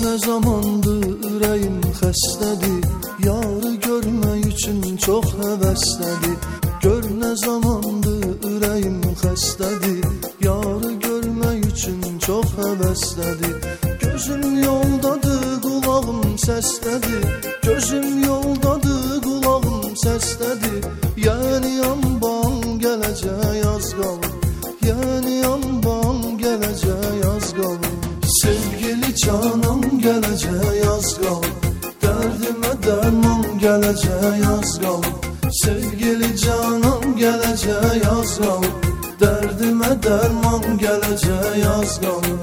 nə zamandır ürəyim xəstədir, yarı görmək üçün çox həvəslədir. Gör nə zamandır ürəyim xəstədir, yarı görmək üçün çox həvəslədir. Gözüm yoldadır, qulağım səslədir, gözüm yoldadır, qulağım səslədir. Yəni yanban gələcək az qalır, yəni yanban gələcək az qalır. Sevgili canım gələcək az qalır, dərdimə dərman gələcək az qalır. Sevgili canım gələcək az qalır, dərdimə dərman gələcək az qalır.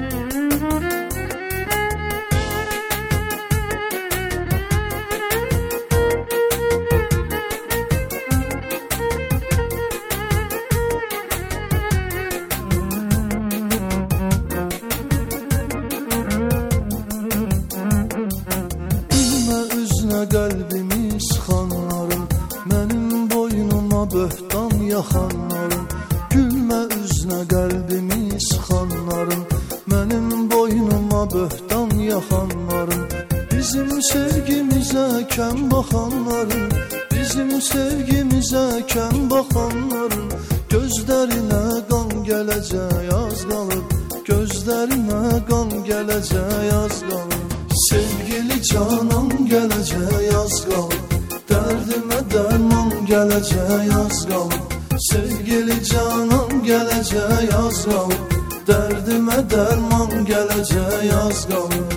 Qəlbimi sıxanlarım, mənim boynuma böhtan yaxanlarım. Gülmə üzünə qəlbimi sıxanlarım, mənim boynuma böhtan yaxanlarım. Bizim sevgimizə kəm baxanlarım, bizim sevgimizə kəm baxanlarım. Gözlərinə qan gələcək az qalır, gözlərinə qan gələcək az qalır. Sevgili canım gələcək az qalır, dərdimə dərman gələcək az qalır. Sevgili canım gələcək az qalır, dərdimə dərman gələcək az qalır.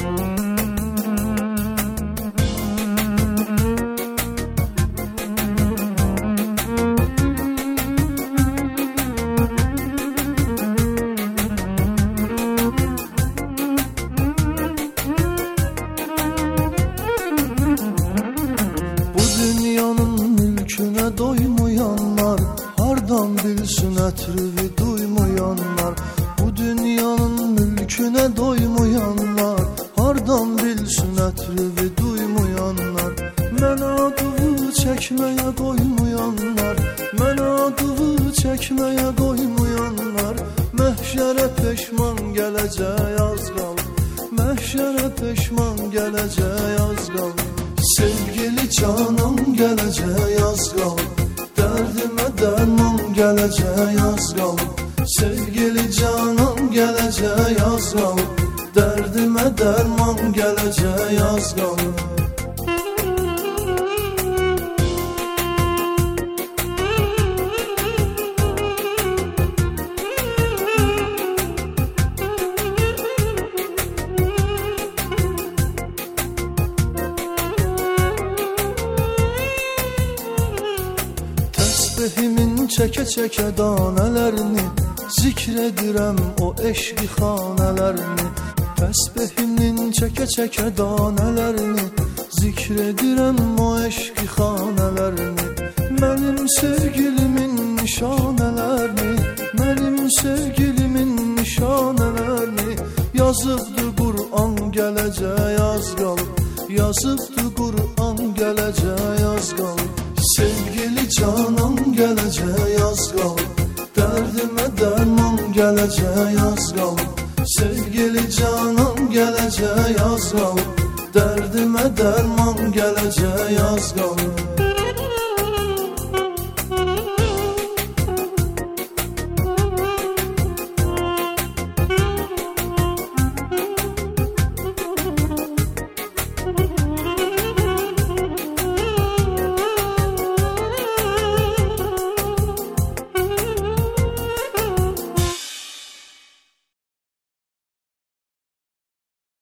Mülkünə doymayanlar, hardan bilsin ətrivi duymayanlar. Bu dünyanın mülkünə doymayanlar, hardan bilsin ətrivi duymayanlar. Mənə adığı çəkməyə qoymayanlar, mənə adığı çəkməyə qoymayanlar. Məhşərə peşman gələcək az qalır, məhşərə peşman gələcək az qalır. Sevgili canım gələcək az qalır, dərdimə dərman gələcək az qalır. Sevgili canım gələcək az qalır, dərdimə dərman gələcək az qalır. Təsbehimin çəkə-çəkə danələrini, zikr edirəm o eşqi xanələrini. Təsbehimin çəkə-çəkə danələrini, zikr edirəm o eşqi xanələrini. Mənim sevgilimin nişanələrini, mənim sevgilimin nişanələrini. Yazıbdı Qur'an gələcək az qalır, yazıbdı Qur'an gələcək az qalır. Sevgili canım gələcək az qalır, dərdimə dərman gələcək az qalır. Sevgili canım gələcək az qalır, dərdimə dərman gələcək az qalır.